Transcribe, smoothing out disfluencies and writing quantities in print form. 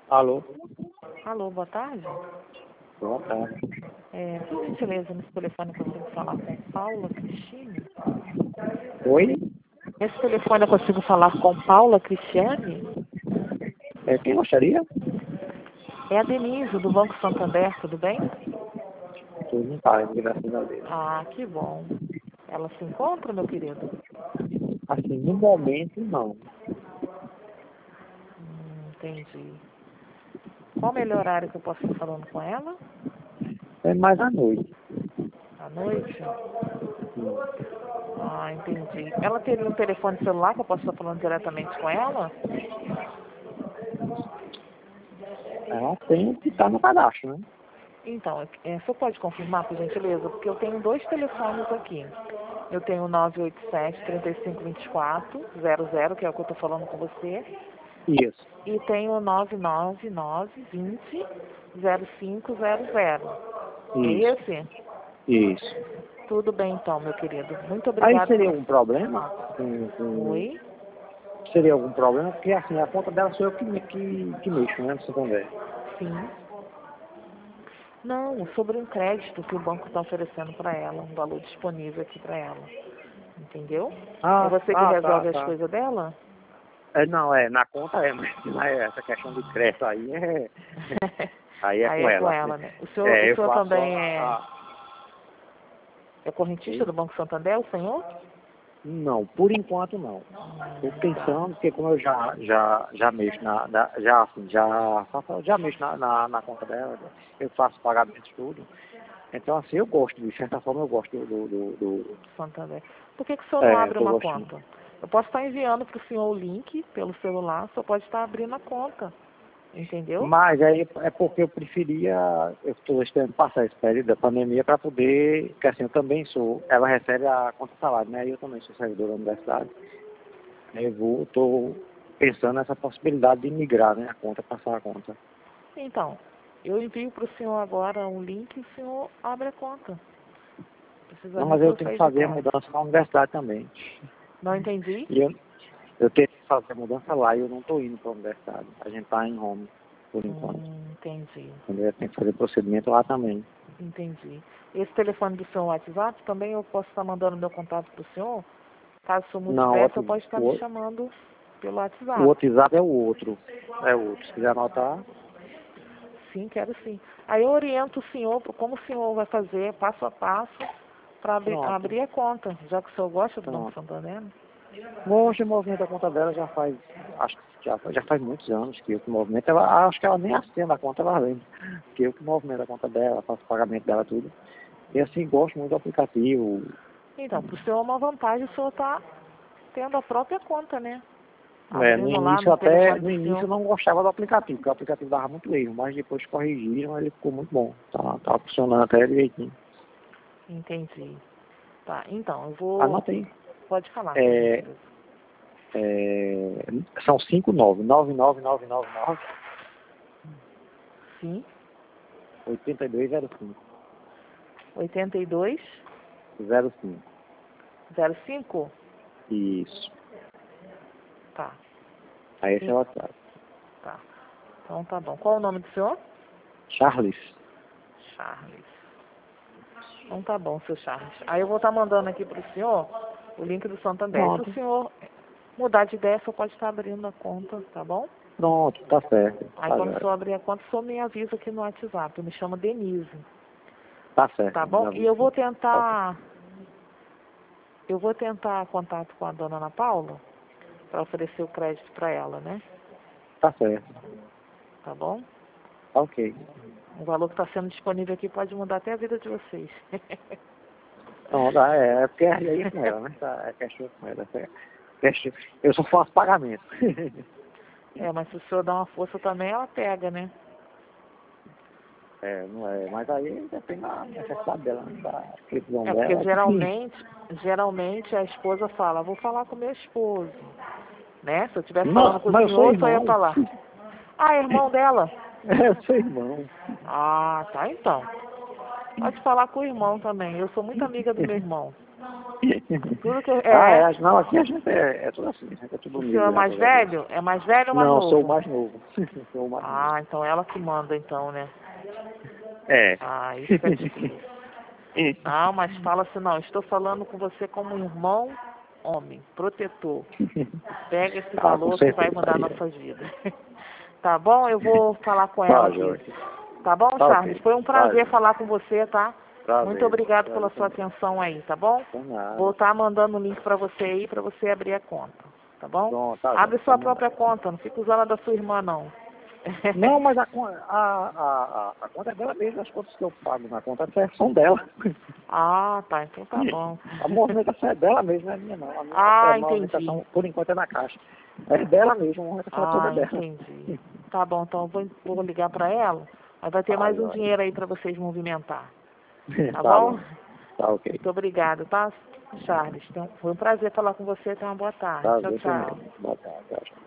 Alô? Alô, boa tarde. Boa tarde. Por gentileza, nesse telefone eu consigo falar com Paula Cristine? Oi? Nesse telefone eu consigo falar com Paula Cristiane? Quem gostaria? É a Denise, do Banco Santander, tudo bem? Tudo em paz, graças a Deus. Ah, que bom. Ela se encontra, meu querido? Assim, no momento, não. Entendi. Qual o melhor horário que eu posso estar falando com ela? É mais à noite. À noite? Ah, entendi. Ela teria um telefone celular que eu posso estar falando diretamente com ela? Ela tem que estar no cadastro, né? Então, você pode confirmar, por gentileza? Porque eu tenho dois telefones aqui. Eu tenho o 987-3524-00, que é o que eu estou falando com você. Isso. E tenho o 999-20-0500. É Isso. esse? Isso. Tudo bem, então, meu querido. Muito Aí obrigado seria por... algum problema? Oi? Seria algum problema? Porque assim, a conta dela sou eu que mexo, né? No Santander. Sim. Não, sobre um crédito que o banco está oferecendo para ela, um valor disponível aqui para ela. Entendeu? É você que resolve as Tá. coisas dela? Não, na conta mas essa questão de crédito aí aí é Aí com é com ela. ela, né? O Eu senhor faço também só é correntista do Banco Santander, o senhor? Não, por enquanto não. Estou Tá. pensando, porque como eu já mexo já mexo na conta dela, eu faço pagamentos tudo. Então assim, eu gosto, de certa forma eu gosto do Santander. Por que o senhor não abre tô uma gostando. conta? Eu posso estar enviando para o senhor o link pelo celular, o senhor pode estar abrindo a conta. Entendeu? Mas aí é porque eu estou esperando passar esse período da pandemia para poder, porque assim, eu também ela recebe a conta salário, né? Eu também sou servidor da universidade. Estou pensando nessa possibilidade de migrar, né? A conta, passar a conta. Então, eu envio para o senhor agora um link e o senhor abre a conta. Precisa Não, nem mas o eu senhor tenho que sair de fazer a casa. mudança na universidade também. Não entendi? E eu tenho que fazer a mudança lá e eu não estou indo para a universidade. A gente está em home, por enquanto. Entendi. Eu tenho que fazer procedimento lá também. Entendi. Esse telefone do seu WhatsApp, também eu posso estar mandando meu contato para o senhor? Caso o senhor muito Não, pressa, eu posso estar me chamando pelo o WhatsApp. WhatsApp é o outro. É o outro. Se quiser anotar. Sim, quero sim. Aí eu oriento o senhor, como o senhor vai fazer passo a passo para Pronto. abrir a conta, já que o senhor gosta do Banco Pronto. Santander. Hoje o movimento da conta dela acho que já faz muitos anos que eu que movimento. Acho que ela nem acenda a conta, ela lembra. Que eu que movimento a conta dela, faço o pagamento dela, tudo. E assim, gosto muito do aplicativo. Então, para o senhor é uma vantagem o senhor tá tendo a própria conta, né? No Abrindo lá início no telefone no do início eu senhor. não gostava do aplicativo, porque o aplicativo dava muito erro, mas depois corrigiram, ele ficou muito bom. Tá funcionando até direitinho. Entendi. Tá, então, eu vou... Anota aí. Pode falar, por É, gentileza. São 59 Sim, 8205. 82 05. 05? Isso. Tá, Aí esse é sim, o WhatsApp. tá. Então tá bom. Qual o nome do senhor? Charles. Charles. Então tá bom, seu Charles. Aí eu vou estar mandando aqui pro senhor o link do Santander. Se o Pronto. senhor mudar de ideia, o senhor pode estar abrindo a conta, tá bom? Pronto, tá certo. Aí quando o senhor abrir a conta, o senhor me avisa aqui no WhatsApp. Eu me chamo Denise, Tá certo. tá bom? Já E vi. eu vou tentar contato com a dona Ana Paula para oferecer o crédito para ela, né? Tá certo. Tá bom? Tá ok. O valor que está sendo disponível aqui pode mudar até a vida de vocês. Pronto, porque aí é com ela, né? É questão com ela. Eu só faço pagamento. Mas se o senhor dá uma força também, ela pega, né? Não é. Mas aí depende da necessidade dela, né? Da precisão Porque dela. geralmente a esposa fala, vou falar com meu esposo, né? Se eu estivesse falando Não, com o mas eu sou senhor, só ia irmão. falar. Ah, é irmão dela? Eu sou irmão. Ah, tá então. Pode falar com o irmão também. Eu sou muito amiga do meu irmão. Tudo que Não, aqui a gente é tudo assim, a gente é tudo O unido. senhor é mais velho? É mais velho ou mais Não, novo? sou o mais novo. Sou o mais novo. Então ela que manda então, né? É. Isso é difícil. Não, mas fala assim, não, estou falando com você como um irmão, homem, protetor. Pega esse Com valor que vai certeza, mudar Maria. nossas vidas. Tá bom? Eu vou falar com Tá, ela aqui. Jorge. Tá bom, Tá, Charles? ok. Foi um Tá, prazer Jorge. falar com você, tá? Prazer, Muito obrigado prazer pela sua também. atenção aí, tá bom? Por nada. Vou estar mandando o link pra você aí, pra você abrir a conta. Tá bom? Pronto, tá, Abre Jorge, sua tá própria mandado. conta, não fica usando a da sua irmã, não. Não, mas a conta é dela mesmo, as contas que eu pago na conta são dela. Tá, então tá bom. A movimentação é dela mesmo, não é minha não. A Entendi. movimentação, por enquanto, é na caixa. É dela mesmo, a movimentação toda é dela. Entendi. Tá bom, então eu vou ligar pra ela, mas vai ter Tá, mais um Jorge. dinheiro aí pra vocês movimentar. Tá Tá bom? bom. Tá ok. Muito obrigado, tá, Charles? Então, foi um prazer falar com você. Tenha uma boa tarde. Tchau, Prazer tchau. também. Boa tarde. Tchau, tchau.